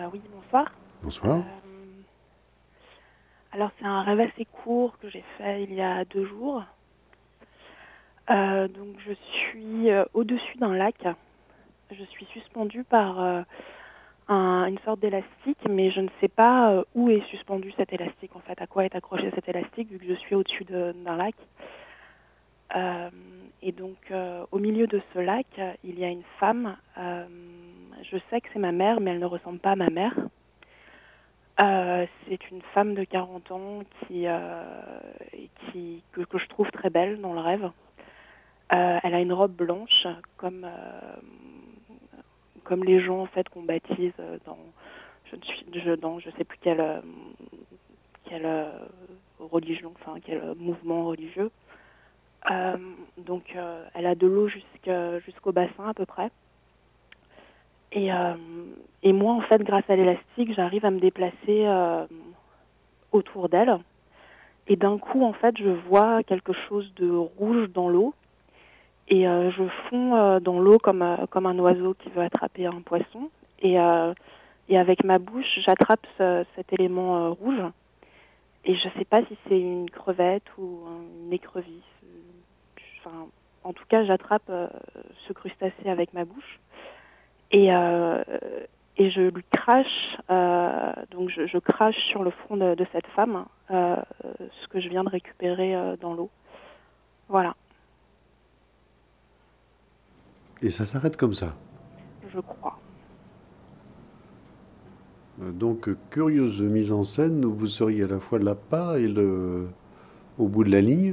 Oui, bonsoir. Bonsoir. Alors, c'est un rêve assez court que j'ai fait il y a 2 jours. Donc, je suis au-dessus d'un lac. Je suis suspendue par une sorte d'élastique, mais je ne sais pas où est suspendu cet élastique, en fait, à quoi est accroché cet élastique, vu que je suis au-dessus d'un lac. Et donc, au milieu de ce lac, il y a une femme. Je sais que c'est ma mère, mais elle ne ressemble pas à ma mère. C'est une femme de 40 ans que je trouve très belle dans le rêve. Elle a une robe blanche, comme les gens en fait qu'on baptise dans je sais plus quelle religion, enfin quel mouvement religieux. Donc elle a de l'eau jusqu'au bassin à peu près. Et, euh, et moi en fait grâce à l'élastique j'arrive à me déplacer autour d'elle. Et d'un coup, en fait, je vois quelque chose de rouge dans l'eau. Et je fonds dans l'eau comme un oiseau qui veut attraper un poisson. Et avec ma bouche, j'attrape cet élément rouge. Et je ne sais pas si c'est une crevette ou une écrevisse. Enfin, en tout cas, j'attrape ce crustacé avec ma bouche. Et, euh, et je lui crache, donc je crache sur le front de cette femme ce que je viens de récupérer dans l'eau. Voilà, Et ça s'arrête comme ça. je crois. Donc, curieuse mise en scène où vous seriez à la fois l'appât et au bout de la ligne,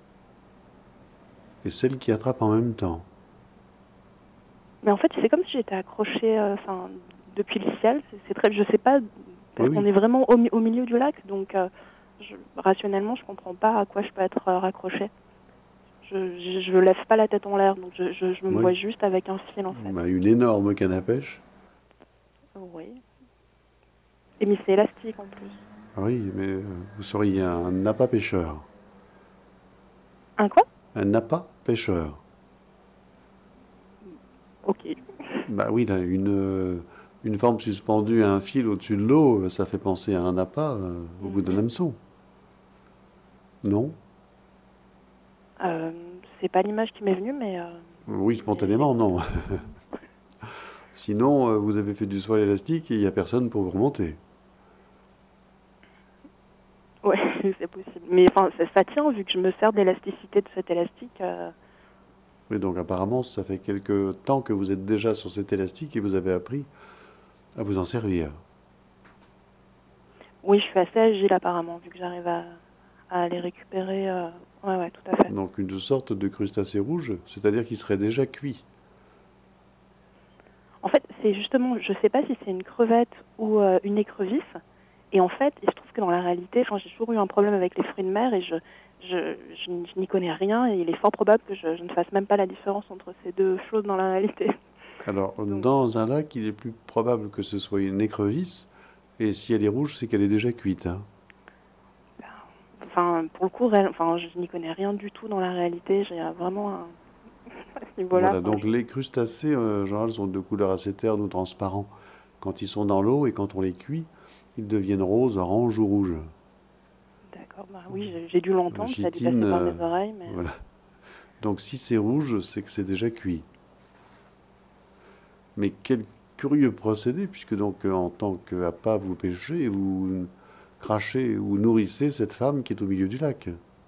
et celle qui attrape en même temps. Mais en fait, c'est comme si j'étais accrochée depuis le ciel. Je sais pas, Oui, parce qu'on oui. est vraiment au milieu du lac, donc rationnellement, je comprends pas à quoi je peux être raccrochée. Je lève pas la tête en l'air, donc je me Oui. vois juste avec un fil en fait. Bah, une énorme canne à pêche. Oui. Et mais c'est élastique en plus. Ah oui, mais vous seriez un appât pêcheur. Un quoi? Un appât pêcheur. Ok. Bah oui, là, une forme suspendue à un fil au-dessus de l'eau, ça fait penser à un appât au bout d'un Mhm. hameçon. Non? Euh, c'est pas l'image qui m'est venue, mais Oui, j'ai spontanément, non. Sinon, vous avez fait du soin élastique et il n'y a personne pour vous remonter. ouais, c'est possible. Mais enfin, ça tient vu que je me sers de l'élasticité de cet élastique. Oui, donc apparemment, ça fait quelque temps que vous êtes déjà sur cet élastique et vous avez appris à vous en servir. Oui, je suis assez agile apparemment, vu que j'arrive à les récupérer. Ouais, ouais, tout à fait. Donc une sorte de crustacé rouge, c'est-à-dire qu'il serait déjà cuit. En fait, c'est justement, je sais pas si c'est une crevette ou une écrevisse. Et en fait, il se trouve que dans la réalité, enfin, j'ai toujours eu un problème avec les fruits de mer et je n'y connais rien. Et il est fort probable que je ne fasse même pas la différence entre ces deux choses dans la réalité. Alors, Donc, dans un lac, il est plus probable que ce soit une écrevisse, et si elle est rouge, c'est qu'elle est déjà cuite, hein. enfin, pour le coup, enfin, je n'y connais rien du tout dans la réalité. J'ai vraiment à ce niveau-là. Voilà, Enfin, donc les crustacés, en général, sont de couleur assez terne ou transparent. Quand ils sont dans l'eau et quand on les cuit, ils deviennent roses, orange ou rouges. d'accord, bah oui, j'ai dû La l'entendre, ça a dû chitine, passer par mes oreilles, mais voilà. Donc si c'est rouge, c'est que c'est déjà cuit. Mais quel curieux procédé, puisque donc en tant qu'appât, vous pêchez, vous crachez ou nourrissez cette femme qui est au milieu du lac.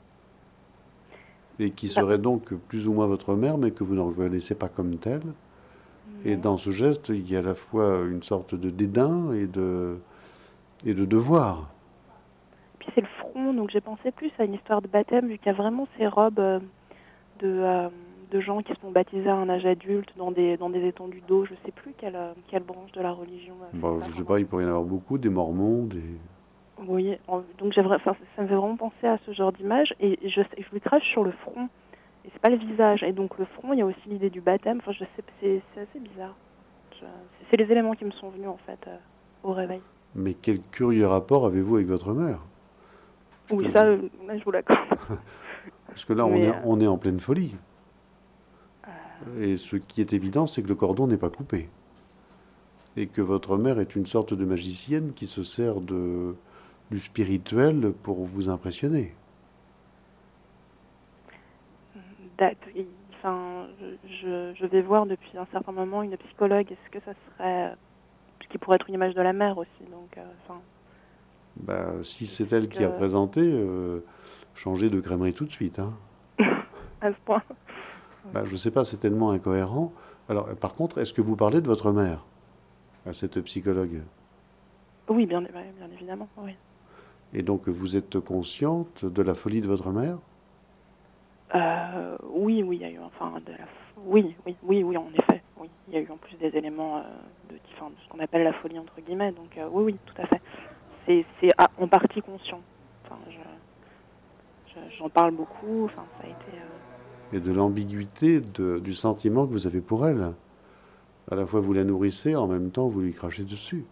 Et qui bah, serait donc plus ou moins votre mère, mais que vous ne reconnaissez pas comme telle. Et non. dans ce geste, il y a à la fois une sorte de dédain et de devoir. Puis c'est le front, donc j'ai pensé plus à une histoire de baptême, vu qu'il y a vraiment ces robes de, euh, de gens qui se sont baptisés à un âge adulte dans des étendues d'eau. Je sais plus quelle branche de la religion fait Bon, ça. je ne sais Enfin, pas, il pourrait y en avoir beaucoup, des mormons, des... vous voyez, donc enfin, ça me fait vraiment penser à ce genre d'image, et je lui crache sur le front, et c'est pas le visage. Et donc le front, il y a aussi l'idée du baptême. Enfin, je sais, c'est assez bizarre. Je- c'est les éléments qui me sont venus en fait au réveil. Mais quel curieux rapport avez-vous avec votre mère? Oui, Parce ça, que, là, je vous l'accorde. parce que là, Mais on est en pleine folie. euh, Et ce qui est évident, c'est que le cordon n'est pas coupé. et que votre mère est une sorte de magicienne qui se sert du spirituel pour vous impressionner. Date- Enfin, je vais voir depuis un certain moment une psychologue. Est-ce que ça serait ce qui pourrait être une image de la mère aussi? Donc, enfin, Bah, si c'est est-ce elle qui a que présenté, changez de crèmerie tout de suite, hein. à ce point? Bah, Ok. je ne sais pas, c'est tellement incohérent. Alors, par contre, est-ce que vous parlez de votre mère à cette psychologue? Oui, bien, ouais, bien évidemment. Oui. Et donc, vous êtes consciente de la folie de votre mère? Oui, oui, il y a eu, enfin, oui, oui, oui, oui, en effet, oui, il y a eu en plus des éléments enfin, de ce qu'on appelle la folie entre guillemets. Donc, oui, oui, tout à fait. C'est en partie conscient. Enfin, j'en parle beaucoup. Enfin, ça a été. Et de l'ambiguïté du sentiment que vous avez pour elle. À la fois, vous la nourrissez, en même temps, vous lui crachez dessus.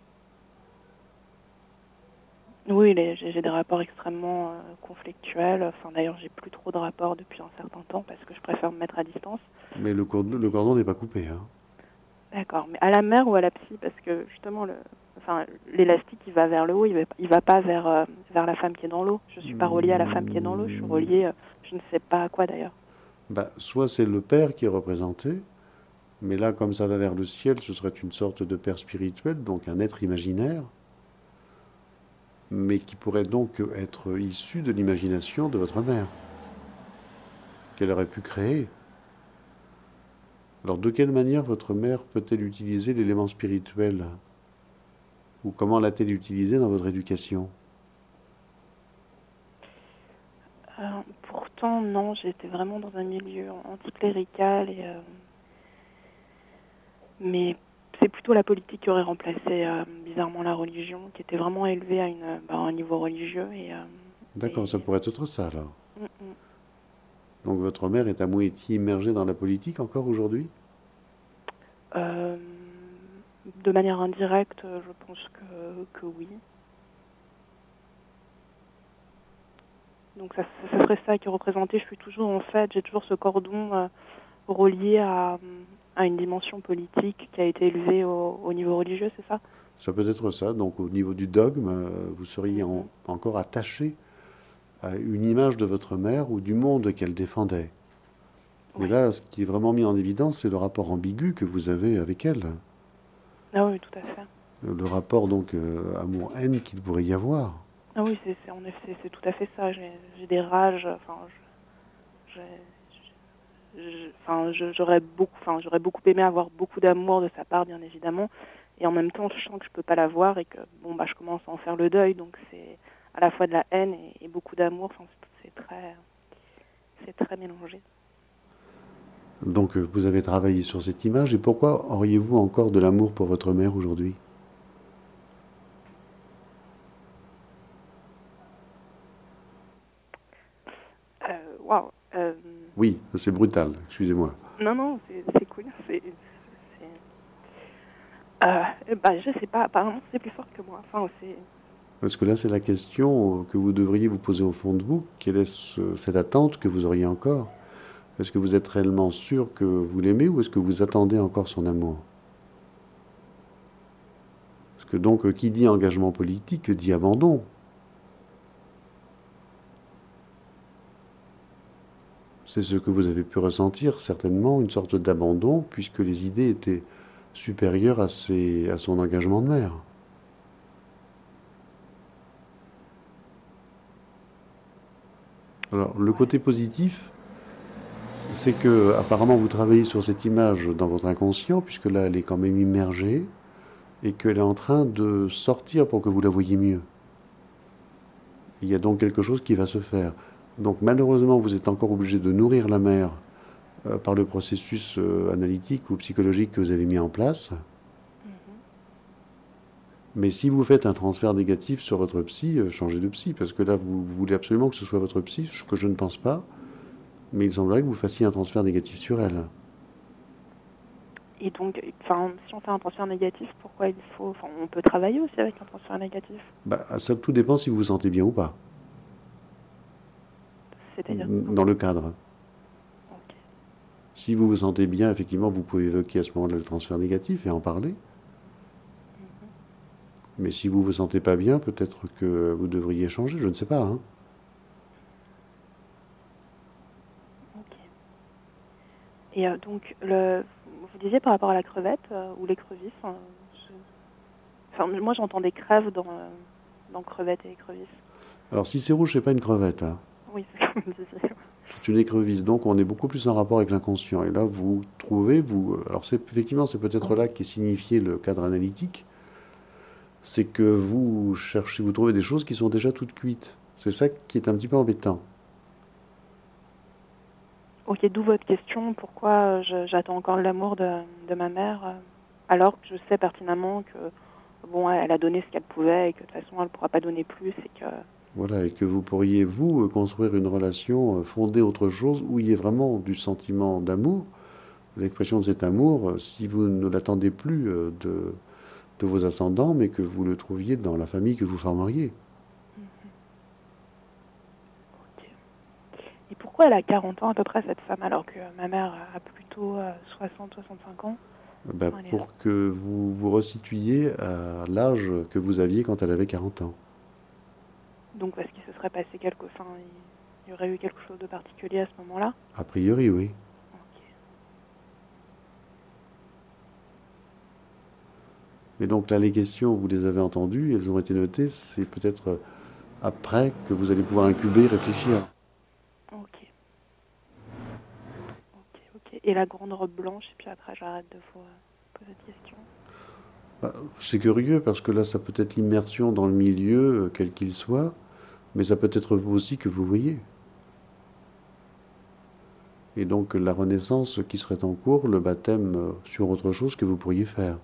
Oui, j'ai des rapports extrêmement conflictuels. Enfin, d'ailleurs, j'ai plus trop de rapports depuis un certain temps parce que je préfère me mettre à distance. Mais le cordon n'est pas coupé, hein. D'accord, mais à la mère ou à la psy? Parce que justement, enfin, l'élastique, il va vers le haut, il va pas vers la femme qui est dans l'eau. Je suis pas reliée à la femme qui est dans l'eau, je suis reliée, je ne sais pas à quoi d'ailleurs. Bah, soit c'est le père qui est représenté, mais là, comme ça va vers le ciel, ce serait une sorte de père spirituel, donc un être imaginaire, mais qui pourrait donc être issu de l'imagination de votre mère, qu'elle aurait pu créer. Alors, de quelle manière votre mère peut-elle utiliser l'élément spirituel? Ou comment l'a-t-elle utilisé dans votre éducation? Pourtant, non, j'étais vraiment dans un milieu anticlérical mais c'est plutôt la politique qui aurait remplacé bizarrement la religion, qui était vraiment élevée à un niveau religieux D'accord, ça et pourrait être ça, alors. mm, mm. Donc, votre mère est à moitié immergée dans la politique encore aujourd'hui? Euh, de manière indirecte, je pense que oui. Donc ça serait ça qui est représenté. Je suis toujours en fait, j'ai toujours ce cordon relié à une dimension politique qui a été élevée au niveau religieux, c'est ça? Ça peut être ça. Donc, au niveau du dogme, vous seriez Mhm. encore attaché à une image de votre mère ou du monde qu'elle défendait. Mais Oui. là, ce qui est vraiment mis en évidence, c'est le rapport ambigu que vous avez avec elle. Ah oui, tout à fait. Le rapport, donc, amour-haine qu'il pourrait y avoir. Ah oui, en effet, c'est tout à fait ça. J'ai des rages. Enfin, j'aurais beaucoup aimé avoir beaucoup d'amour de sa part, bien évidemment. Et en même temps, je sens que je peux pas l'avoir et que bon, bah, je commence à en faire le deuil. Donc c'est à la fois de la haine et beaucoup d'amour. Enfin, c'est très mélangé. Donc, vous avez travaillé sur cette image. Et pourquoi auriez-vous encore de l'amour pour votre mère aujourd'hui? Waouh. Oui, c'est brutal, excusez-moi. Non, non, c'est cool. Bah, je sais pas. Apparemment, c'est plus fort que moi. Enfin, c'est. Parce que là, c'est la question que vous devriez vous poser au fond de vous. Quelle est cette attente que vous auriez encore? Est-ce que vous êtes réellement sûr que vous l'aimez ou est-ce que vous attendez encore son amour? Parce que donc, qui dit engagement politique dit abandon. C'est ce que vous avez pu ressentir, certainement, une sorte d'abandon, puisque les idées étaient supérieures à son engagement de mère. Alors, le Ouais. côté positif, c'est que apparemment vous travaillez sur cette image dans votre inconscient, puisque là, elle est quand même immergée, et qu'elle est en train de sortir pour que vous la voyiez mieux. Il y a donc quelque chose qui va se faire. Donc malheureusement, vous êtes encore obligé de nourrir la mère par le processus analytique ou psychologique que vous avez mis en place. Mhm. Mais si vous faites un transfert négatif sur votre psy, changez de psy, parce que là, vous voulez absolument que ce soit votre psy, ce que je ne pense pas, mais il semblerait que vous fassiez un transfert négatif sur elle. Et donc, enfin, si on fait un transfert négatif, pourquoi il faut, enfin, on peut travailler aussi avec un transfert négatif. Bah, ça tout dépend si vous vous sentez bien ou pas, C'est-à-dire dans comment? le cadre. Ok. Si vous vous sentez bien, effectivement, vous pouvez évoquer à ce moment-là le transfert négatif et en parler. Mais si vous vous sentez pas bien, peut-être que vous devriez changer, je ne sais pas, hein. Ok. Et donc, vous disiez par rapport à la crevette ou l'écrevisse, enfin, moi j'entends des crèves dans crevette et écrevisse. Alors si c'est rouge, c'est pas une crevette, hein. Oui, c'est comme vous disiez. C'est une écrevisse, donc on est beaucoup plus en rapport avec l'inconscient. Et là, vous trouvez, alors effectivement, c'est peut-être là qu'est signifié le cadre analytique, c'est que vous cherchez, vous trouvez des choses qui sont déjà toutes cuites. C'est ça qui est un petit peu embêtant. Ok, d'où votre question, pourquoi j'attends encore l'amour de ma mère, alors que je sais pertinemment que, bon, elle a donné ce qu'elle pouvait et que de toute façon elle ne pourra pas donner plus et que... Voilà, et que vous pourriez, vous, construire une relation fondée autre chose, où il y ait vraiment du sentiment d'amour, l'expression de cet amour, si vous ne l'attendez plus de vos ascendants, mais que vous le trouviez dans la famille que vous formeriez. Mhm. Ok. Et pourquoi elle a 40 ans à peu près, cette femme, alors que ma mère a plutôt 60-65 ans? Ben, Enfin, pour que vous vous resituiez à l'âge que vous aviez quand elle avait 40 ans. donc parce qu'il se serait passé enfin, il y aurait eu quelque chose de particulier à ce moment-là? A priori, oui. Ok. Mais donc là, les questions, vous les avez entendues, elles ont été notées, c'est peut-être après que vous allez pouvoir incuber, réfléchir. Ok. Ok, ok. Et la grande robe blanche, et puis après j'arrête de vous poser de questions. Bah, c'est curieux parce que là, ça peut être l'immersion dans le milieu, quel qu'il soit, mais ça peut être vous aussi que vous voyez. Et donc la renaissance qui serait en cours, le baptême sur autre chose que vous pourriez faire.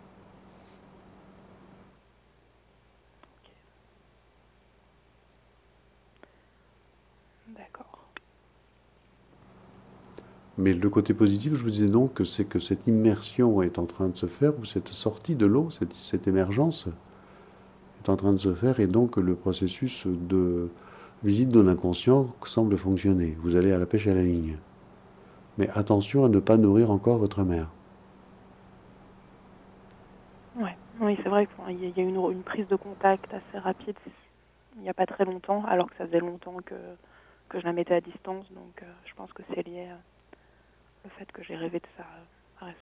Ok. D'accord. Mais le côté positif, je vous disais donc, c'est que cette immersion est en train de se faire, ou cette sortie de l'eau, cette émergence est en train de se faire, et donc le processus de visite de l'inconscient semble fonctionner. Vous allez à la pêche à la ligne. Mais attention à ne pas nourrir encore votre mère. Ouais. Oui, c'est vrai qu'il y a eu une prise de contact assez rapide il n'y a pas très longtemps, alors que ça faisait longtemps que je la mettais à distance. Donc je pense que c'est lié au fait que j'ai rêvé de ça